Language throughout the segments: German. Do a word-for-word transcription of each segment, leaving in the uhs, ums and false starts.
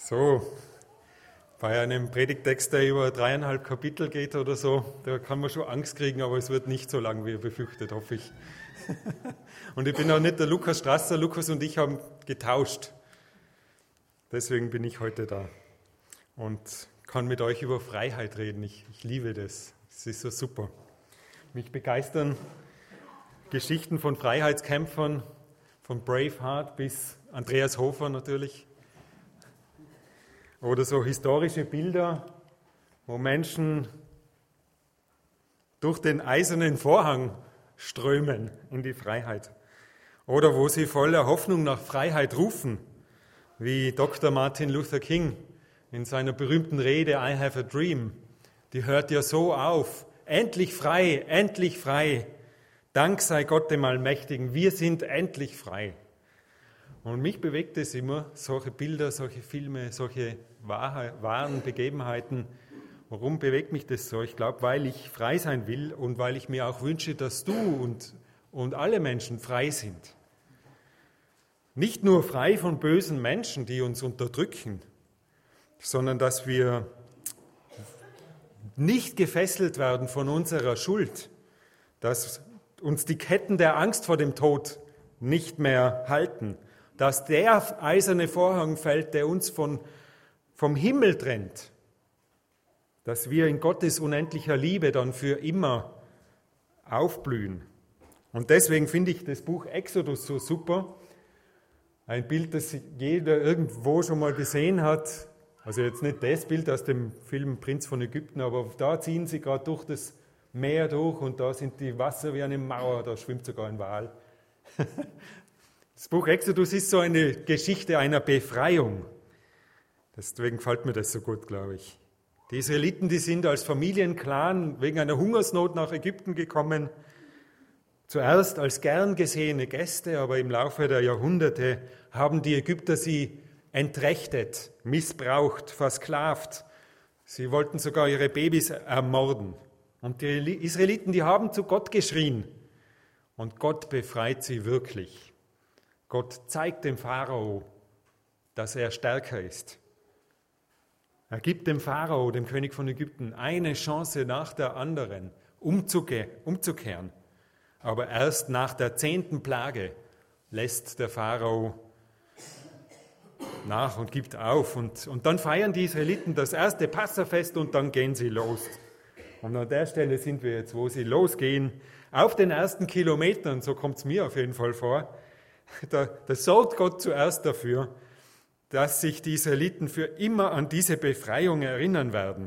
So, bei einem Predigtext, der über dreieinhalb Kapitel geht oder so, da kann man schon Angst kriegen, aber es wird nicht so lang, wie ihr befürchtet, hoffe ich. Und ich bin auch nicht der Lukas Strasser. Lukas und ich haben getauscht. Deswegen bin ich heute da und kann mit euch über Freiheit reden. Ich, ich liebe das. Es ist so super. Mich begeistern Geschichten von Freiheitskämpfern, von Braveheart bis Andreas Hofer natürlich. Oder so historische Bilder, wo Menschen durch den eisernen Vorhang strömen in die Freiheit. Oder wo sie voller Hoffnung nach Freiheit rufen, wie Doktor Martin Luther King in seiner berühmten Rede I have a dream. Die hört ja so auf. Endlich frei, endlich frei. Dank sei Gott dem Allmächtigen, wir sind endlich frei. Und mich bewegt es immer, solche Bilder, solche Filme, solche wahren Begebenheiten. Warum bewegt mich das so? Ich glaube, weil ich frei sein will und weil ich mir auch wünsche, dass du und, und alle Menschen frei sind. Nicht nur frei von bösen Menschen, die uns unterdrücken, sondern dass wir nicht gefesselt werden von unserer Schuld, dass uns die Ketten der Angst vor dem Tod nicht mehr halten, dass der eiserne Vorhang fällt, der uns von, vom Himmel trennt, dass wir in Gottes unendlicher Liebe dann für immer aufblühen. Und deswegen finde ich das Buch Exodus so super. Ein Bild, das jeder irgendwo schon mal gesehen hat. Also jetzt nicht das Bild aus dem Film Prinz von Ägypten, aber da ziehen sie gerade durch das Meer durch und da sind die Wasser wie eine Mauer, da schwimmt sogar ein Wal. Das Buch Exodus ist so eine Geschichte einer Befreiung. Deswegen gefällt mir das so gut, glaube ich. Die Israeliten, die sind als Familienclan wegen einer Hungersnot nach Ägypten gekommen. Zuerst als gern gesehene Gäste, aber im Laufe der Jahrhunderte haben die Ägypter sie entrechtet, missbraucht, versklavt. Sie wollten sogar ihre Babys ermorden. Und die Israeliten, die haben zu Gott geschrien. Und Gott befreit sie wirklich. Gott zeigt dem Pharao, dass er stärker ist. Er gibt dem Pharao, dem König von Ägypten, eine Chance nach der anderen, umzuke- umzukehren. Aber erst nach der zehnten Plage lässt der Pharao nach und gibt auf. Und, und dann feiern die Israeliten das erste Passafest und dann gehen sie los. Und an der Stelle sind wir jetzt, wo sie losgehen, auf den ersten Kilometern, so kommt es mir auf jeden Fall vor, da, da sorgt Gott zuerst dafür, dass sich die Israeliten für immer an diese Befreiung erinnern werden.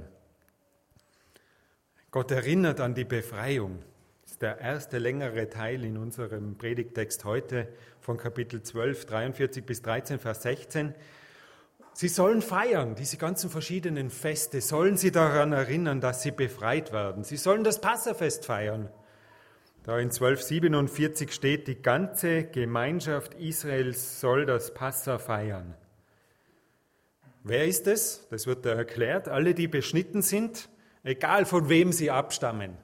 Gott erinnert an die Befreiung. Das ist der erste längere Teil in unserem Predigttext heute von Kapitel zwölf, dreiundvierzig bis dreizehn, Vers sechzehn. Sie sollen feiern, diese ganzen verschiedenen Feste, sollen sie daran erinnern, dass sie befreit werden. Sie sollen das Passafest feiern. Da in zwölf siebenundvierzig steht, die ganze Gemeinschaft Israels soll das Passa feiern. Wer ist es? Das wird da erklärt. Alle, die beschnitten sind, egal von wem sie abstammen.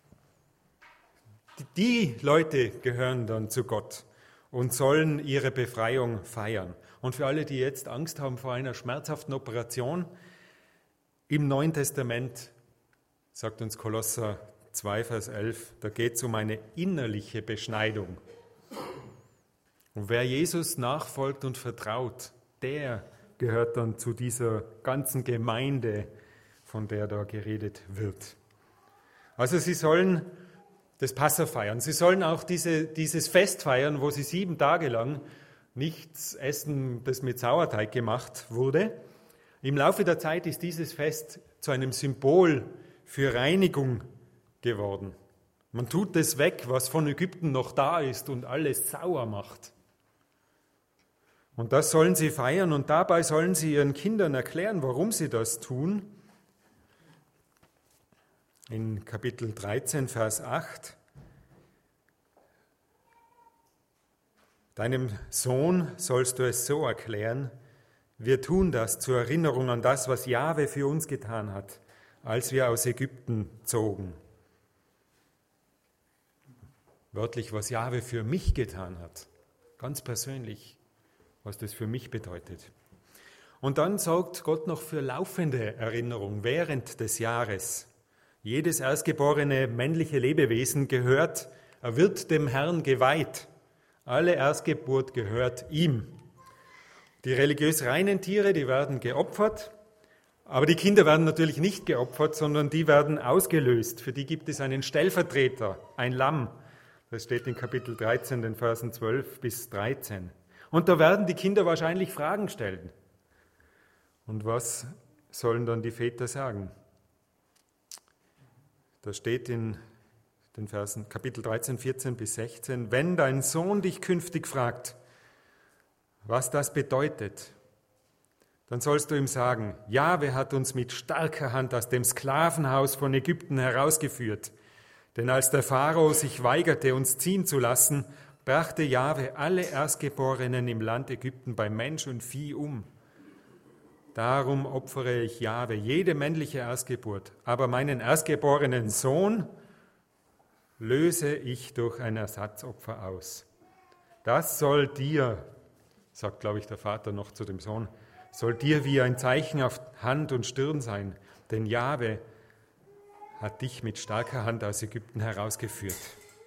Die Leute gehören dann zu Gott und sollen ihre Befreiung feiern. Und für alle, die jetzt Angst haben vor einer schmerzhaften Operation, im Neuen Testament sagt uns Kolosser zwei, Vers elf, da geht es um eine innerliche Beschneidung. Und wer Jesus nachfolgt und vertraut, der gehört dann zu dieser ganzen Gemeinde, von der da geredet wird. Also sie sollen das Passa feiern. Sie sollen auch diese, dieses Fest feiern, wo sie sieben Tage lang nichts essen, das mit Sauerteig gemacht wurde. Im Laufe der Zeit ist dieses Fest zu einem Symbol für Reinigung geworden. Man tut das weg, was von Ägypten noch da ist und alles sauer macht. Und das sollen sie feiern und dabei sollen sie ihren Kindern erklären, warum sie das tun. In Kapitel dreizehn, Vers acht. Deinem Sohn sollst du es so erklären, wir tun das zur Erinnerung an das, was Jahwe für uns getan hat, als wir aus Ägypten zogen. Wörtlich, was Jahwe für mich getan hat, ganz persönlich, was das für mich bedeutet. Und dann sorgt Gott noch für laufende Erinnerung während des Jahres. Jedes erstgeborene männliche Lebewesen gehört, er wird dem Herrn geweiht. Alle Erstgeburt gehört ihm. Die religiös reinen Tiere, die werden geopfert, aber die Kinder werden natürlich nicht geopfert, sondern die werden ausgelöst. Für die gibt es einen Stellvertreter, ein Lamm. Das steht in Kapitel dreizehn, den Versen zwölf bis dreizehn. Und da werden die Kinder wahrscheinlich Fragen stellen. Und was sollen dann die Väter sagen? Da steht in den Versen Kapitel dreizehn, vierzehn bis sechzehn, wenn dein Sohn dich künftig fragt, was das bedeutet, dann sollst du ihm sagen, Jahwe hat uns mit starker Hand aus dem Sklavenhaus von Ägypten herausgeführt. Denn als der Pharao sich weigerte, uns ziehen zu lassen, brachte Jahwe alle Erstgeborenen im Land Ägypten bei Mensch und Vieh um. Darum opfere ich Jahwe jede männliche Erstgeburt, aber meinen erstgeborenen Sohn löse ich durch ein Ersatzopfer aus. Das soll dir, sagt, glaube ich, der Vater noch zu dem Sohn, soll dir wie ein Zeichen auf Hand und Stirn sein, denn Jahwe hat dich mit starker Hand aus Ägypten herausgeführt.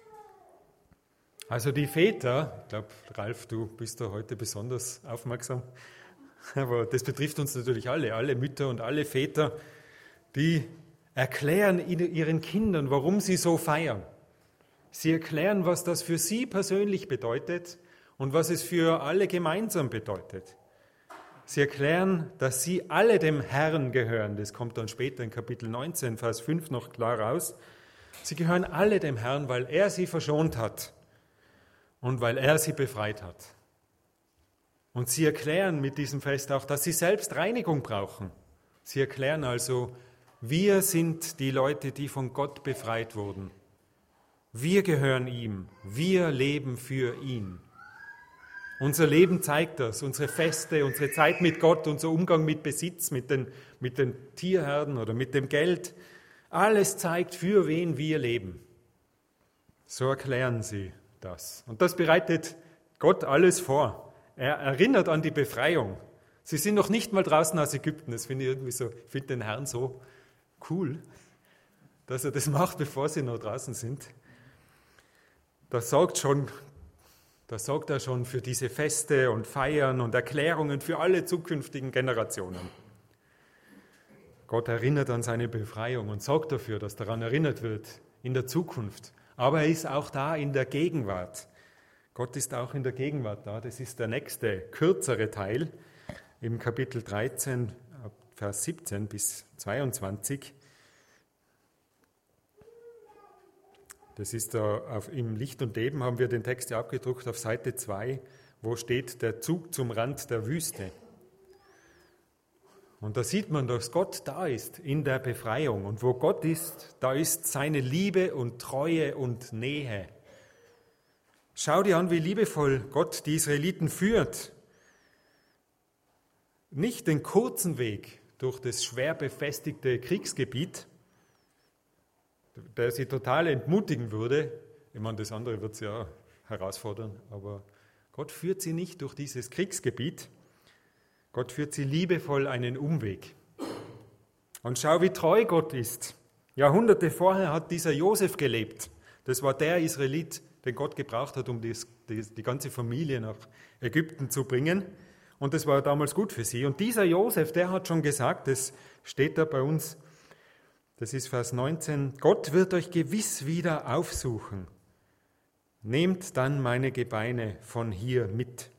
Also die Väter, ich glaube, Ralf, du bist da heute besonders aufmerksam, aber das betrifft uns natürlich alle, alle Mütter und alle Väter, die erklären ihren Kindern, warum sie so feiern. Sie erklären, was das für sie persönlich bedeutet und was es für alle gemeinsam bedeutet. Sie erklären, dass sie alle dem Herrn gehören. Das kommt dann später in Kapitel neunzehn, Vers fünf noch klar raus. Sie gehören alle dem Herrn, weil er sie verschont hat und weil er sie befreit hat. Und sie erklären mit diesem Fest auch, dass sie selbst Reinigung brauchen. Sie erklären also, wir sind die Leute, die von Gott befreit wurden. Wir gehören ihm. Wir leben für ihn. Unser Leben zeigt das, unsere Feste, unsere Zeit mit Gott, unser Umgang mit Besitz, mit den, mit den Tierherden oder mit dem Geld. Alles zeigt, für wen wir leben. So erklären sie das. Und das bereitet Gott alles vor. Er erinnert an die Befreiung. Sie sind noch nicht mal draußen aus Ägypten. Das finde ich irgendwie so, ich finde den Herrn so cool, dass er das macht, bevor sie noch draußen sind. Das sorgt schon Das sorgt er schon für diese Feste und Feiern und Erklärungen für alle zukünftigen Generationen. Gott erinnert an seine Befreiung und sorgt dafür, dass daran erinnert wird in der Zukunft. Aber er ist auch da in der Gegenwart. Gott ist auch in der Gegenwart da. Das ist der nächste, kürzere Teil im Kapitel dreizehn, Vers siebzehn bis zweiundzwanzig. Das ist da auf, im Licht und Leben haben wir den Text ja abgedruckt auf Seite zwei, wo steht der Zug zum Rand der Wüste. Und da sieht man, dass Gott da ist in der Befreiung. Und wo Gott ist, da ist seine Liebe und Treue und Nähe. Schau dir an, wie liebevoll Gott die Israeliten führt. Nicht den kurzen Weg durch das schwer befestigte Kriegsgebiet, der sie total entmutigen würde. Ich meine, das andere wird sie ja herausfordern, aber Gott führt sie nicht durch dieses Kriegsgebiet. Gott führt sie liebevoll einen Umweg. Und schau, wie treu Gott ist. Jahrhunderte vorher hat dieser Josef gelebt. Das war der Israelit, den Gott gebraucht hat, um die, die, die ganze Familie nach Ägypten zu bringen. Und das war damals gut für sie. Und dieser Josef, der hat schon gesagt, das steht da bei uns, das ist Vers neunzehn, Gott wird euch gewiss wieder aufsuchen. Nehmt dann meine Gebeine von hier mit.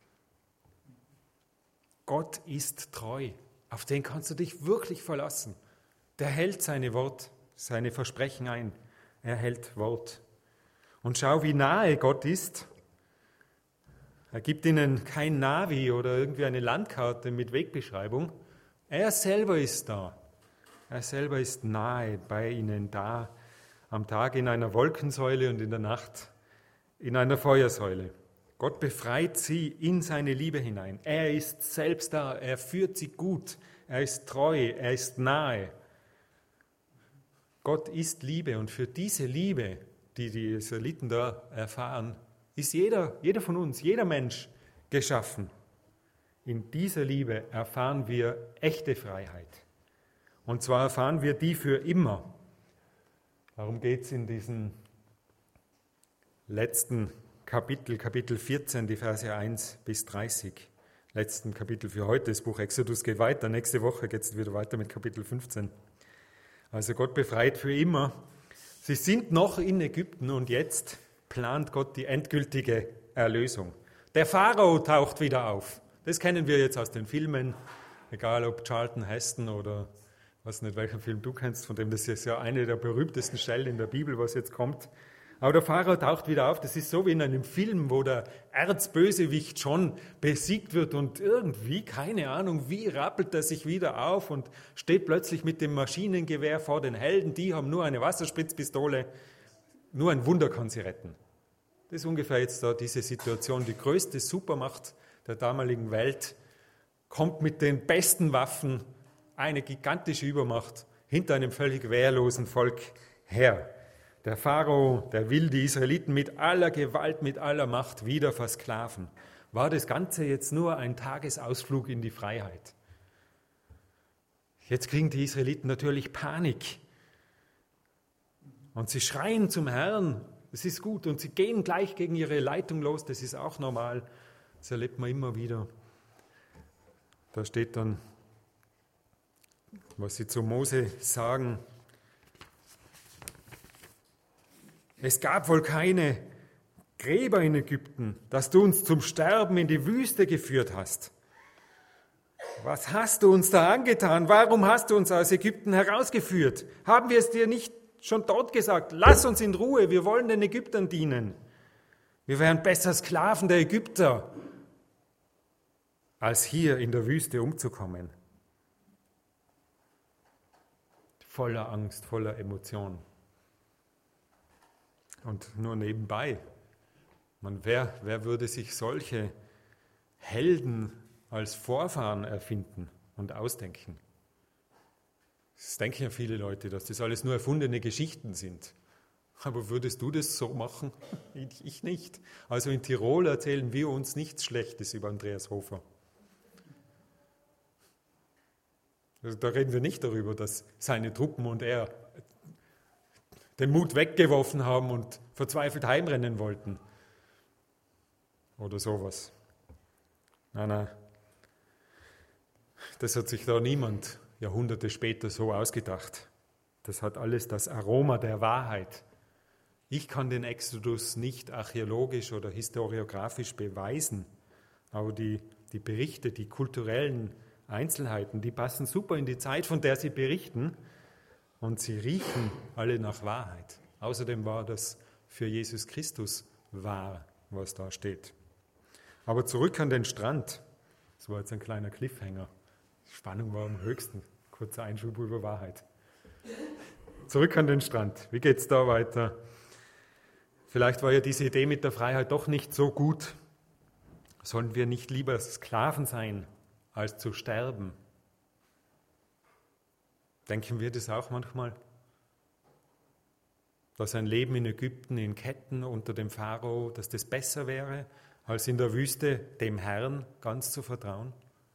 Gott ist treu. Auf den kannst du dich wirklich verlassen. Der hält seine Wort, seine Versprechen ein. Er hält Wort. Und schau, wie nahe Gott ist. Er gibt ihnen kein Navi oder irgendwie eine Landkarte mit Wegbeschreibung. Er selber ist da. Er selber ist nahe bei ihnen da, am Tag in einer Wolkensäule und in der Nacht in einer Feuersäule. Gott befreit sie in seine Liebe hinein. Er ist selbst da, er führt sie gut, er ist treu, er ist nahe. Gott ist Liebe und für diese Liebe, die die Israeliten da erfahren, ist jeder, jeder von uns, jeder Mensch geschaffen. in dieser Liebe erfahren wir echte Freiheit. Und zwar erfahren wir die für immer. Darum geht es in diesem letzten Kapitel, Kapitel vierzehn, die Verse eins bis dreißig. Letzten Kapitel für heute. Das Buch Exodus geht weiter. Nächste Woche geht es wieder weiter mit Kapitel fünfzehn. Also Gott befreit für immer. Sie sind noch in Ägypten und jetzt plant Gott die endgültige Erlösung. Der Pharao taucht wieder auf. Das kennen wir jetzt aus den Filmen, egal ob Charlton Heston oder weiß nicht, welchen Film du kennst, von dem das ist ja eine der berühmtesten Stellen in der Bibel, was jetzt kommt. Aber der Pharao taucht wieder auf. Das ist so wie in einem Film, wo der Erzbösewicht schon besiegt wird und irgendwie, keine Ahnung, wie rappelt er sich wieder auf und steht plötzlich mit dem Maschinengewehr vor den Helden. Die haben nur eine Wasserspritzpistole. Nur ein Wunder kann sie retten. Das ist ungefähr jetzt da diese Situation. Die größte Supermacht der damaligen Welt kommt mit den besten Waffen, eine gigantische Übermacht, hinter einem völlig wehrlosen Volk her. Der Pharao, der will die Israeliten mit aller Gewalt, mit aller Macht wieder versklaven. War das Ganze jetzt nur ein Tagesausflug in die Freiheit? Jetzt kriegen die Israeliten natürlich Panik. Und sie schreien zum Herrn, es ist gut. Und sie gehen gleich gegen ihre Leitung los, das ist auch normal. Das erlebt man immer wieder. Da steht dann, was sie zu Mose sagen. Es gab wohl keine Gräber in Ägypten, dass du uns zum Sterben in die Wüste geführt hast. Was hast du uns da angetan? Warum hast du uns aus Ägypten herausgeführt? Haben wir es dir nicht schon dort gesagt? Lass uns in Ruhe, wir wollen den Ägyptern dienen. Wir wären besser Sklaven der Ägypter, als hier in der Wüste umzukommen. Voller Angst, voller Emotion. Und nur nebenbei, man, wer, wer würde sich solche Helden als Vorfahren erfinden und ausdenken? Das denken ja viele Leute, dass das alles nur erfundene Geschichten sind. Aber würdest du das so machen? Ich nicht. Also in Tirol erzählen wir uns nichts Schlechtes über Andreas Hofer. Also da reden wir nicht darüber, dass seine Truppen und er den Mut weggeworfen haben und verzweifelt heimrennen wollten. Oder sowas. Nein, nein. Das hat sich da niemand Jahrhunderte später so ausgedacht. Das hat alles das Aroma der Wahrheit. Ich kann den Exodus nicht archäologisch oder historiografisch beweisen, aber die, die Berichte, die kulturellen Einzelheiten, die passen super in die Zeit, von der sie berichten. Und sie riechen alle nach Wahrheit. Außerdem war das für Jesus Christus wahr, was da steht. Aber zurück an den Strand. Das war jetzt ein kleiner Cliffhanger. Die Spannung war am höchsten. Kurzer Einschub über Wahrheit. Zurück an den Strand. Wie geht es da weiter? Vielleicht war ja diese Idee mit der Freiheit doch nicht so gut. Sollen wir nicht lieber Sklaven sein, als zu sterben? Denken wir das auch manchmal? Dass ein Leben in Ägypten in Ketten unter dem Pharao, dass das besser wäre, als in der Wüste dem Herrn ganz zu vertrauen?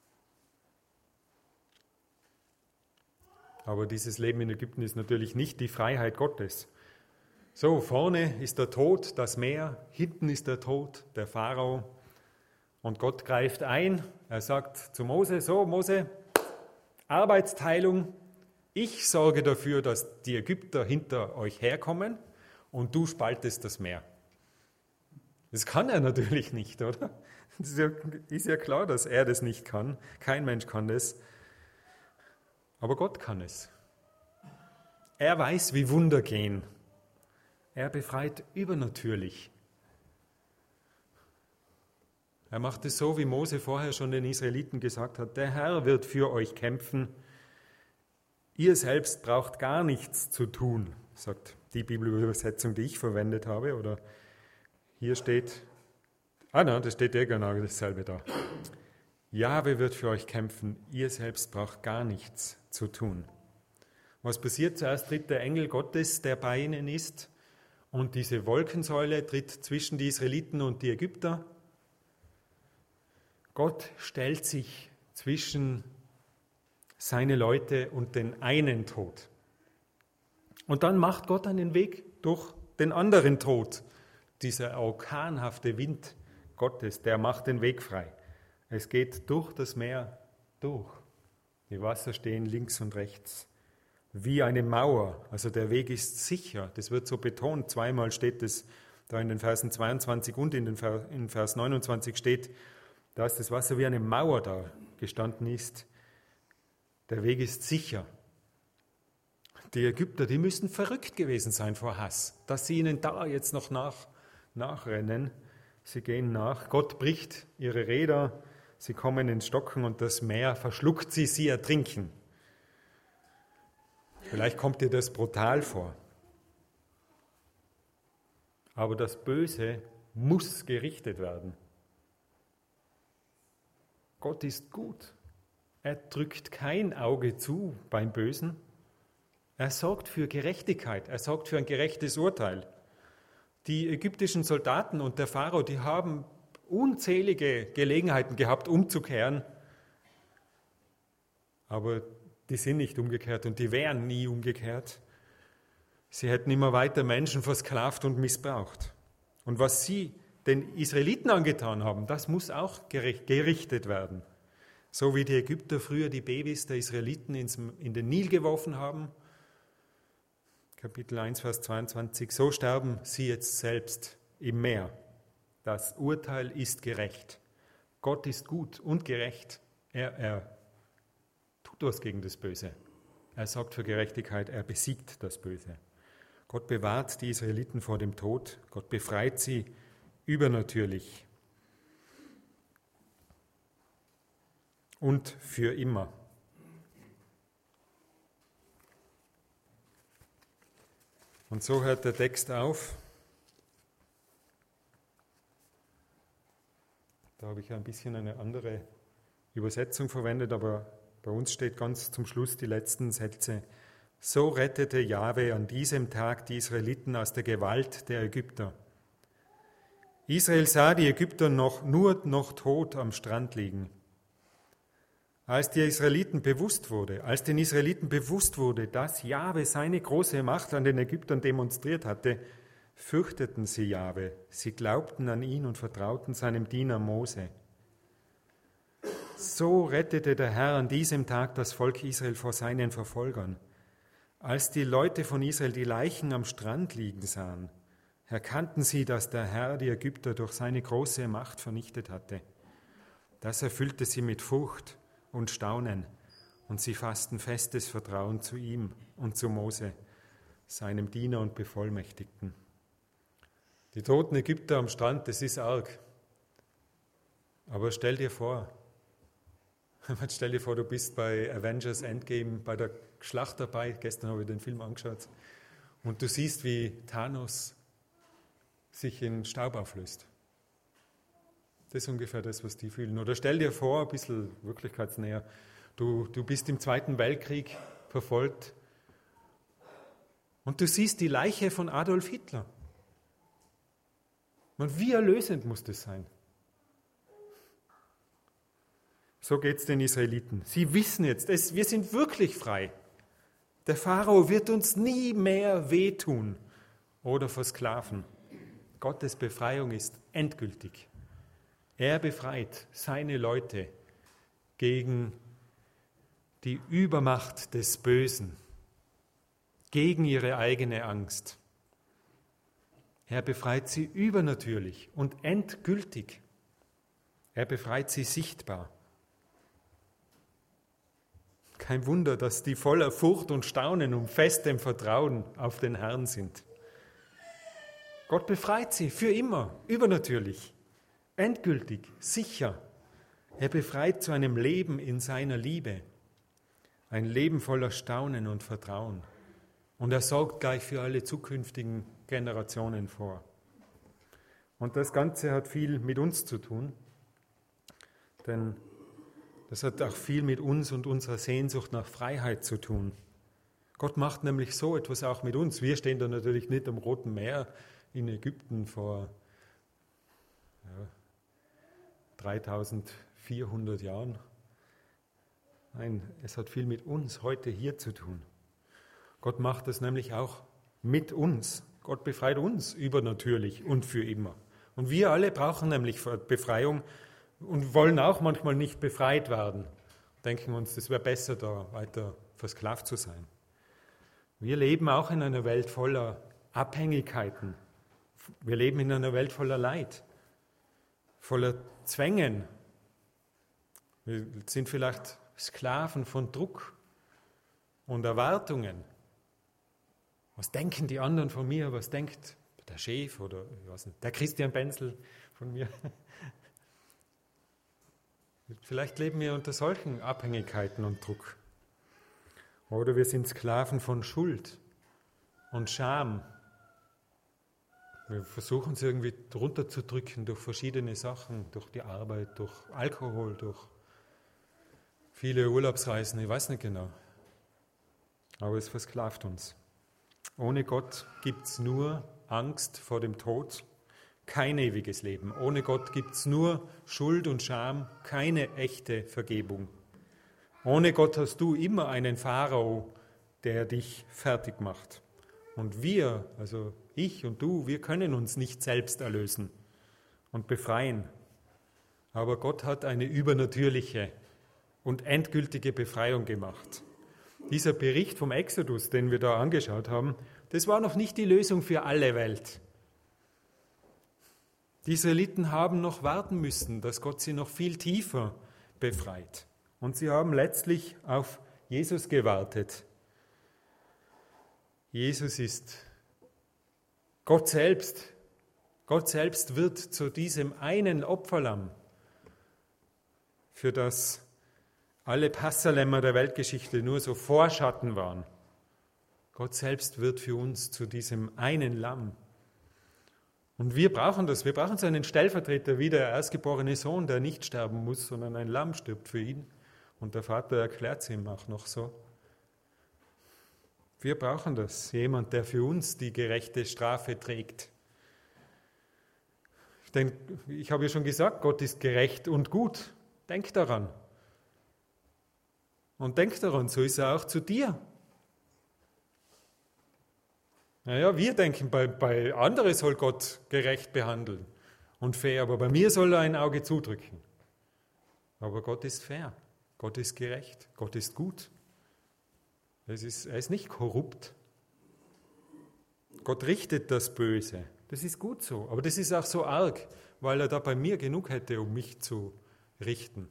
Aber dieses Leben in Ägypten ist natürlich nicht die Freiheit Gottes. So, vorne ist der Tod, das Meer, hinten ist der Tod, der Pharao. Und Gott greift ein, er sagt zu Mose, so Mose, Arbeitsteilung, ich sorge dafür, dass die Ägypter hinter euch herkommen und du spaltest das Meer. Das kann er natürlich nicht, oder? Es ist, ja, ist ja klar, dass er das nicht kann. Kein Mensch kann das. Aber Gott kann es. Er weiß, wie Wunder gehen. Er befreit übernatürlich. Er macht es so, wie Mose vorher schon den Israeliten gesagt hat, der Herr wird für euch kämpfen. Ihr selbst braucht gar nichts zu tun, sagt die Bibelübersetzung, die ich verwendet habe. Oder hier steht, ah nein, das steht ja genau dasselbe da. Jahwe wird für euch kämpfen, ihr selbst braucht gar nichts zu tun. Was passiert? Zuerst tritt der Engel Gottes, der bei ihnen ist, und diese Wolkensäule tritt zwischen die Israeliten und die Ägypter. Gott stellt sich zwischen seine Leute und den einen Tod. Und dann macht Gott einen Weg durch den anderen Tod. Dieser orkanhafte Wind Gottes, der macht den Weg frei. Es geht durch das Meer durch. Die Wasser stehen links und rechts. Wie eine Mauer. Also der Weg ist sicher. Das wird so betont. Zweimal steht es da in den Versen zweiundzwanzig und in den Vers, in Vers neunundzwanzig steht, dass das Wasser wie eine Mauer da gestanden ist. Der Weg ist sicher. Die Ägypter, die müssen verrückt gewesen sein vor Hass, dass sie ihnen da jetzt noch nach, nachrennen. Sie gehen nach. Gott bricht ihre Räder. Sie kommen ins Stocken und das Meer verschluckt sie, sie ertrinken. Vielleicht kommt dir das brutal vor. Aber das Böse muss gerichtet werden. Gott ist gut. Er drückt kein Auge zu beim Bösen. Er sorgt für Gerechtigkeit. Er sorgt für ein gerechtes Urteil. Die ägyptischen Soldaten und der Pharao, die haben unzählige Gelegenheiten gehabt, umzukehren. Aber die sind nicht umgekehrt und die wären nie umgekehrt. Sie hätten immer weiter Menschen versklavt und missbraucht. Und was sie den Israeliten angetan haben, das muss auch gerichtet werden. So wie die Ägypter früher die Babys der Israeliten ins, in den Nil geworfen haben, Kapitel eins, Vers zweiundzwanzig, so sterben sie jetzt selbst im Meer. Das Urteil ist gerecht. Gott ist gut und gerecht. Er, er tut was gegen das Böse. Er sorgt für Gerechtigkeit, er besiegt das Böse. Gott bewahrt die Israeliten vor dem Tod. Gott befreit sie übernatürlich. Und für immer. Und so hört der Text auf. Da habe ich ein bisschen eine andere Übersetzung verwendet, aber bei uns steht ganz zum Schluss die letzten Sätze. So rettete Jahwe an diesem Tag die Israeliten aus der Gewalt der Ägypter. Israel sah die Ägypter noch, nur noch tot am Strand liegen. Als die Israeliten bewusst wurde, als den Israeliten bewusst wurde, dass Jahwe seine große Macht an den Ägyptern demonstriert hatte, fürchteten sie Jahwe. Sie glaubten an ihn und vertrauten seinem Diener Mose. So rettete der Herr an diesem Tag das Volk Israel vor seinen Verfolgern. Als die Leute von Israel die Leichen am Strand liegen sahen, erkannten sie, dass der Herr die Ägypter durch seine große Macht vernichtet hatte. Das erfüllte sie mit Furcht und Staunen, und sie fassten festes Vertrauen zu ihm und zu Mose, seinem Diener und Bevollmächtigten. Die toten Ägypter am Strand, das ist arg. Aber stell dir vor, stell dir vor, du bist bei Avengers Endgame bei der Schlacht dabei. Gestern habe ich den Film angeschaut. Und du siehst, wie Thanos sich in Staub auflöst. Das ist ungefähr das, was die fühlen. Oder stell dir vor, ein bisschen wirklichkeitsnäher, du, du bist im Zweiten Weltkrieg verfolgt und du siehst die Leiche von Adolf Hitler. Und wie erlösend muss das sein? So geht es den Israeliten. Sie wissen jetzt, es, wir sind wirklich frei. Der Pharao wird uns nie mehr wehtun oder versklaven. Gottes Befreiung ist endgültig. Er befreit seine Leute gegen die Übermacht des Bösen, gegen ihre eigene Angst. Er befreit sie übernatürlich und endgültig. Er befreit sie sichtbar. Kein Wunder, dass die voller Furcht und Staunen und festem Vertrauen auf den Herrn sind. Gott befreit sie für immer, übernatürlich, endgültig, sicher. Er befreit zu einem Leben in seiner Liebe, ein Leben voller Staunen und Vertrauen. Und er sorgt gleich für alle zukünftigen Generationen vor. Und das Ganze hat viel mit uns zu tun, denn das hat auch viel mit uns und unserer Sehnsucht nach Freiheit zu tun. Gott macht nämlich so etwas auch mit uns. Wir stehen da natürlich nicht am Roten Meer in Ägypten vor ja, dreitausendvierhundert vierhundert Jahren. Nein, es hat viel mit uns heute hier zu tun. Gott macht das nämlich auch mit uns. Gott befreit uns übernatürlich und für immer. Und wir alle brauchen nämlich Befreiung und wollen auch manchmal nicht befreit werden. Denken uns, das wäre besser, da weiter versklavt zu sein. Wir leben auch in einer Welt voller Abhängigkeiten. Wir leben in einer Welt voller Leid, voller Zwängen. Wir sind vielleicht Sklaven von Druck und Erwartungen. Was denken die anderen von mir? Was denkt der Chef oder ich weiß nicht, der Christian Benzel von mir? Vielleicht leben wir unter solchen Abhängigkeiten und Druck. Oder wir sind Sklaven von Schuld und Scham. Wir versuchen es irgendwie runterzudrücken durch verschiedene Sachen, durch die Arbeit, durch Alkohol, durch viele Urlaubsreisen, ich weiß nicht genau. Aber es versklavt uns. Ohne Gott gibt es nur Angst vor dem Tod, kein ewiges Leben. Ohne Gott gibt es nur Schuld und Scham, keine echte Vergebung. Ohne Gott hast du immer einen Pharao, der dich fertig macht. Und wir, also ich und du, wir können uns nicht selbst erlösen und befreien. Aber Gott hat eine übernatürliche und endgültige Befreiung gemacht. Dieser Bericht vom Exodus, den wir da angeschaut haben, das war noch nicht die Lösung für alle Welt. Die Israeliten haben noch warten müssen, dass Gott sie noch viel tiefer befreit. Und sie haben letztlich auf Jesus gewartet. Jesus ist Gott selbst. Gott selbst wird zu diesem einen Opferlamm, für das alle Passalämmer der Weltgeschichte nur so Vorschatten waren. Gott selbst wird für uns zu diesem einen Lamm. Und wir brauchen das. Wir brauchen so einen Stellvertreter wie der erstgeborene Sohn, der nicht sterben muss, sondern ein Lamm stirbt für ihn. Und der Vater erklärt es ihm auch noch so. Wir brauchen das. Jemand, der für uns die gerechte Strafe trägt. Denn ich habe ja schon gesagt, Gott ist gerecht und gut. Denk daran. Und denk daran, so ist er auch zu dir. Naja, wir denken, bei, bei anderen soll Gott gerecht behandeln und fair, aber bei mir soll er ein Auge zudrücken. Aber Gott ist fair, Gott ist gerecht, Gott ist gut. Es ist, er ist nicht korrupt. Gott richtet das Böse. Das ist gut so, aber das ist auch so arg, weil er da bei mir genug hätte, um mich zu richten.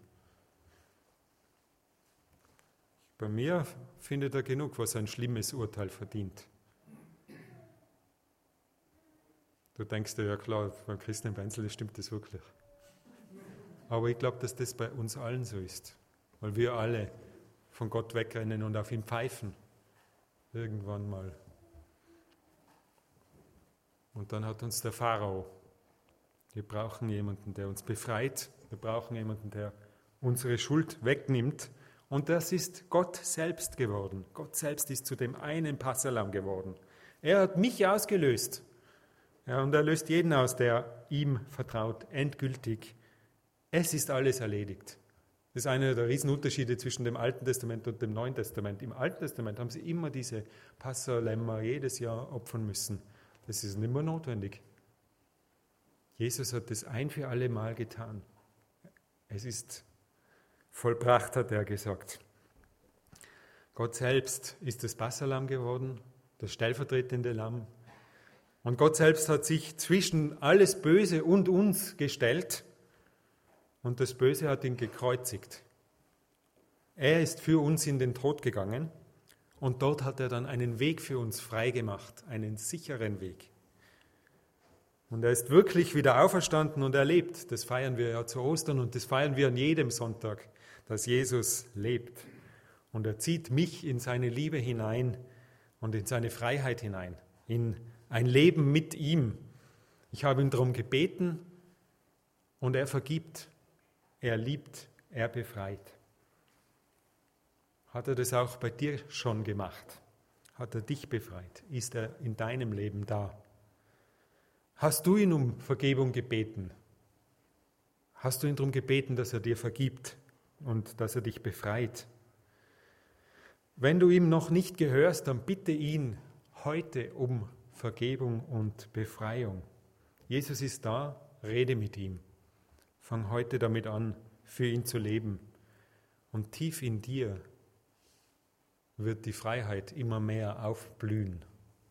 Bei mir findet er genug, was ein schlimmes Urteil verdient. Du denkst dir, ja klar, beim Christian Benzel stimmt das wirklich. Aber ich glaube, dass das bei uns allen so ist, weil wir alle von Gott wegrennen und auf ihn pfeifen. Irgendwann mal. Und dann hat uns der Pharao. Wir brauchen jemanden, der uns befreit. Wir brauchen jemanden, der unsere Schuld wegnimmt. Und das ist Gott selbst geworden. Gott selbst ist zu dem einen Passalam geworden. Er hat mich ausgelöst. Ja, und er löst jeden aus, der ihm vertraut, endgültig. Es ist alles erledigt. Das ist einer der Riesenunterschiede zwischen dem Alten Testament und dem Neuen Testament. Im Alten Testament haben sie immer diese Passalämmer jedes Jahr opfern müssen. Das ist nicht mehr notwendig. Jesus hat das ein für alle Mal getan. Es ist vollbracht, hat er gesagt. Gott selbst ist das Passalam geworden, das stellvertretende Lamm. Und Gott selbst hat sich zwischen alles Böse und uns gestellt und das Böse hat ihn gekreuzigt. Er ist für uns in den Tod gegangen und dort hat er dann einen Weg für uns freigemacht, einen sicheren Weg. Und er ist wirklich wieder auferstanden und er lebt. Das feiern wir ja zu Ostern und das feiern wir an jedem Sonntag, dass Jesus lebt. Und er zieht mich in seine Liebe hinein und in seine Freiheit hinein, in ein Leben mit ihm. Ich habe ihn darum gebeten und er vergibt, er liebt, er befreit. Hat er das auch bei dir schon gemacht? Hat er dich befreit? Ist er in deinem Leben da? Hast du ihn um Vergebung gebeten? Hast du ihn darum gebeten, dass er dir vergibt und dass er dich befreit? Wenn du ihm noch nicht gehörst, dann bitte ihn heute um Vergebung und Befreiung. Jesus ist da, rede mit ihm. Fang heute damit an, für ihn zu leben. Und tief in dir wird die Freiheit immer mehr aufblühen.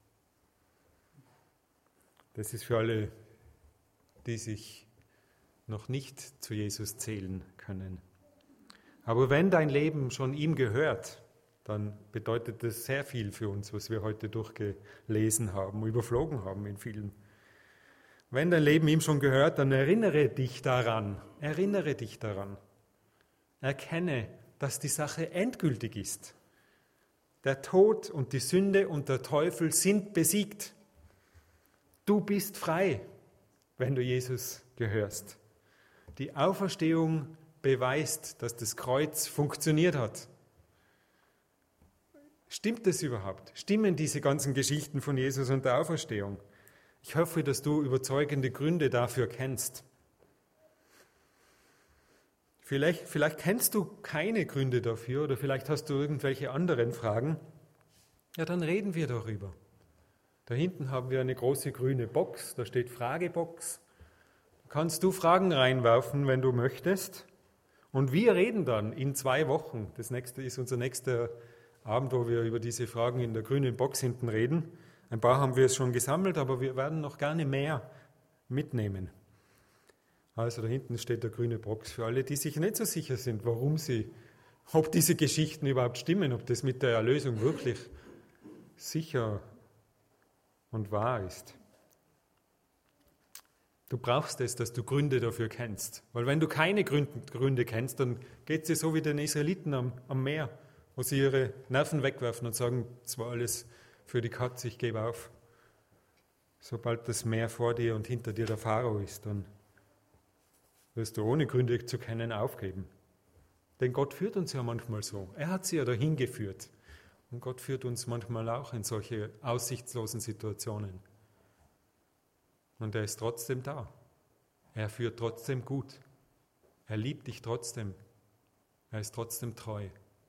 Das ist für alle, die sich noch nicht zu Jesus zählen können. Aber wenn dein Leben schon ihm gehört, dann bedeutet das sehr viel für uns, was wir heute durchgelesen haben, überflogen haben in vielen. Wenn dein Leben ihm schon gehört, dann erinnere dich daran, erinnere dich daran. Erkenne, dass die Sache endgültig ist. Der Tod und die Sünde und der Teufel sind besiegt. Du bist frei, wenn du Jesus gehörst. Die Auferstehung beweist, dass das Kreuz funktioniert hat. Stimmt das überhaupt? Stimmen diese ganzen Geschichten von Jesus und der Auferstehung? Ich hoffe, dass du überzeugende Gründe dafür kennst. Vielleicht, vielleicht kennst du keine Gründe dafür oder vielleicht hast du irgendwelche anderen Fragen. Ja, dann reden wir darüber. Da hinten haben wir eine große grüne Box, da steht Fragebox. Da kannst du Fragen reinwerfen, wenn du möchtest. Und wir reden dann in zwei Wochen. Das nächste ist unser nächster Abend, wo wir über diese Fragen in der grünen Box hinten reden. Ein paar haben wir es schon gesammelt, aber wir werden noch gerne mehr mitnehmen. Also da hinten steht der grüne Box für alle, die sich nicht so sicher sind, warum sie, ob diese Geschichten überhaupt stimmen, ob das mit der Erlösung wirklich sicher und wahr ist. Du brauchst es, dass du Gründe dafür kennst. Weil wenn du keine Gründe kennst, dann geht es dir so wie den Israeliten am, am Meer, wo sie ihre Nerven wegwerfen und sagen, es war alles für die Katze, ich gebe auf. Sobald das Meer vor dir und hinter dir der Pharao ist, dann wirst du ohne Gründe zu kennen aufgeben. Denn Gott führt uns ja manchmal so. Er hat sie ja dahin geführt. Und Gott führt uns manchmal auch in solche aussichtslosen Situationen. Und er ist trotzdem da. Er führt trotzdem gut. Er liebt dich trotzdem. Er ist trotzdem treu.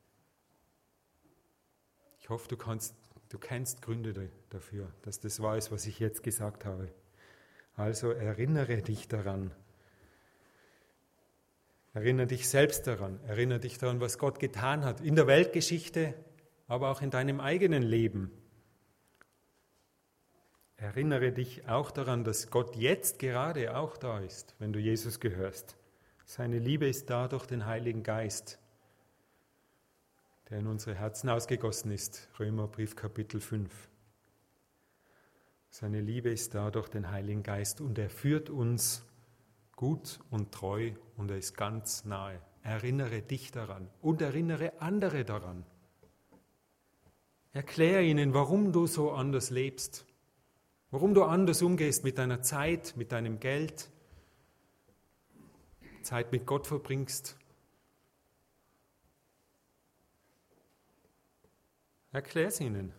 Ich hoffe, du, kannst, du kennst Gründe dafür, dass das wahr ist, was ich jetzt gesagt habe. Also erinnere dich daran. Erinnere dich selbst daran. Erinnere dich daran, was Gott getan hat. In der Weltgeschichte, aber auch in deinem eigenen Leben. Erinnere dich auch daran, dass Gott jetzt gerade auch da ist, wenn du Jesus gehörst. Seine Liebe ist da durch den Heiligen Geist, der in unsere Herzen ausgegossen ist. Römerbrief Kapitel fünf. Seine Liebe ist da durch den Heiligen Geist und er führt uns gut und treu und er ist ganz nahe. Erinnere dich daran und erinnere andere daran. Erkläre ihnen, warum du so anders lebst, warum du anders umgehst mit deiner Zeit, mit deinem Geld, Zeit mit Gott verbringst. Erklär es ihnen.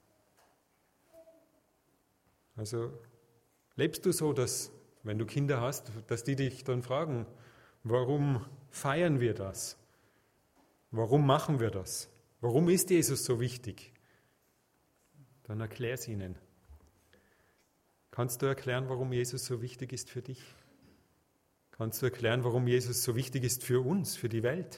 Also lebst du so, dass, wenn du Kinder hast, dass die dich dann fragen, warum feiern wir das? Warum machen wir das? Warum ist Jesus so wichtig? Dann erklär es ihnen. Kannst du erklären, warum Jesus so wichtig ist für dich? Kannst du erklären, warum Jesus so wichtig ist für uns, für die Welt?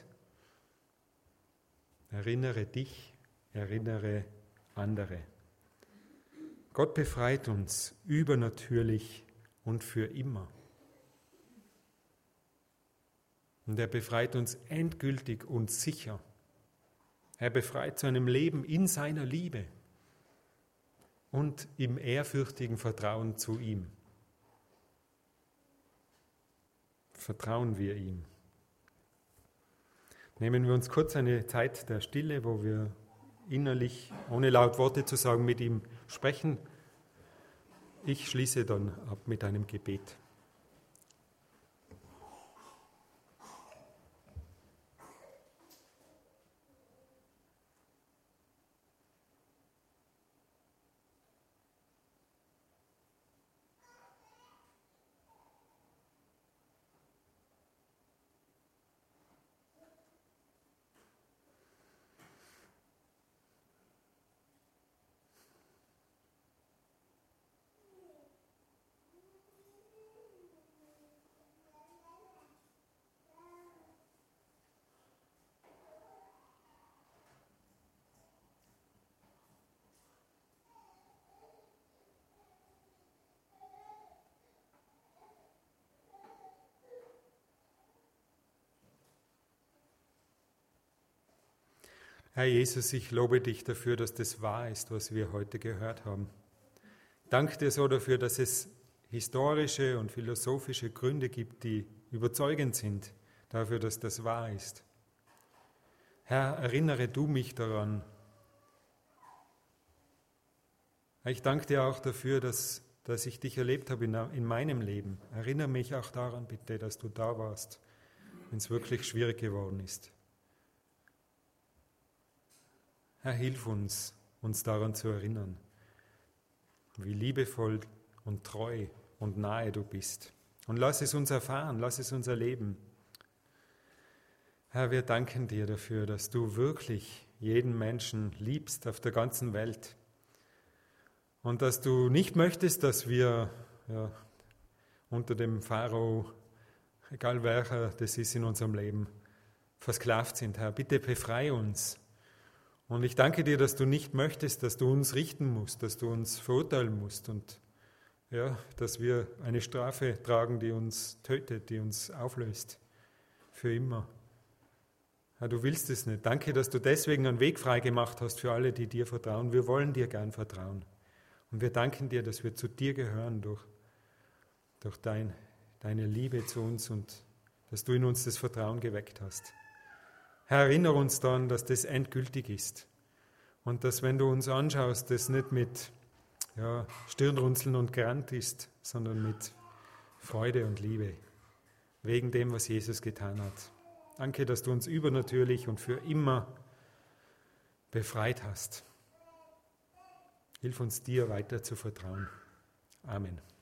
Erinnere dich, erinnere andere. Gott befreit uns übernatürlich und für immer. Und er befreit uns endgültig und sicher. Er befreit zu einem Leben in seiner Liebe und im ehrfürchtigen Vertrauen zu ihm. Vertrauen wir ihm. Nehmen wir uns kurz eine Zeit der Stille, wo wir innerlich, ohne laut Worte zu sagen, mit ihm sprechen. Ich schließe dann ab mit einem Gebet. Herr Jesus, ich lobe dich dafür, dass das wahr ist, was wir heute gehört haben. Danke dir so dafür, dass es historische und philosophische Gründe gibt, die überzeugend sind dafür, dass das wahr ist. Herr, erinnere du mich daran. Ich danke dir auch dafür, dass, dass ich dich erlebt habe in, in meinem Leben. Erinnere mich auch daran, bitte, dass du da warst, wenn es wirklich schwierig geworden ist. Herr, hilf uns, uns daran zu erinnern, wie liebevoll und treu und nahe du bist. Und lass es uns erfahren, lass es uns erleben. Herr, wir danken dir dafür, dass du wirklich jeden Menschen liebst auf der ganzen Welt. Und dass du nicht möchtest, dass wir ja, unter dem Pharao, egal welcher das ist in unserem Leben, versklavt sind. Herr, bitte befreie uns. Und ich danke dir, dass du nicht möchtest, dass du uns richten musst, dass du uns verurteilen musst und ja, dass wir eine Strafe tragen, die uns tötet, die uns auflöst, für immer. Herr, du willst es nicht. Danke, dass du deswegen einen Weg frei gemacht hast für alle, die dir vertrauen. Wir wollen dir gern vertrauen. Und wir danken dir, dass wir zu dir gehören durch, durch dein, deine Liebe zu uns und dass du in uns das Vertrauen geweckt hast. Herr, erinnere uns daran, dass das endgültig ist und dass, wenn du uns anschaust, das nicht mit ja, Stirnrunzeln und Grant ist, sondern mit Freude und Liebe, wegen dem, was Jesus getan hat. Danke, dass du uns übernatürlich und für immer befreit hast. Hilf uns, dir weiter zu vertrauen. Amen.